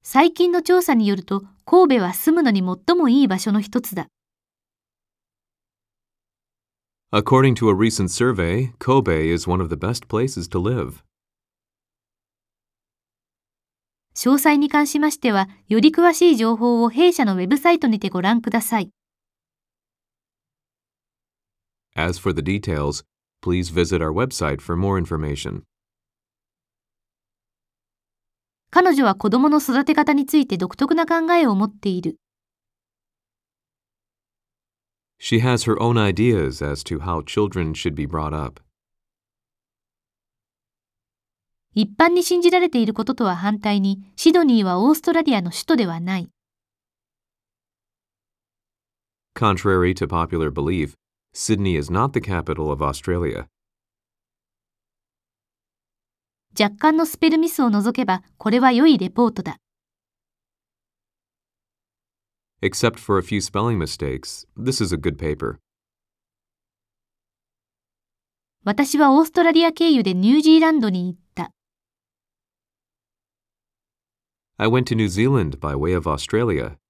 最近の調査によると、神戸は住むのに最もいい場所の一つだ。 According to a recent survey, Kobe is one of the best places to live. 詳細に関しましては、より詳しい情報を弊社のウェブサイトにてご覧ください。 As for the details, please visit our website for more information. 彼女は子供の育て方について独特な考えを持っている。 She has her own ideas as to how children should be brought up. 一般に信じられていることとは反対に、シドニーはオーストラリアの首都ではない。 Contrary to popular belief, Sydney is not the capital of Australia. 若干のスペルミスを除けば、これは良いレポートだ。 Except for a few spelling mistakes, this is a good paper. 私はオーストラリア経由でニュージーランドに行った。 I went to New Zealand by way of Australia.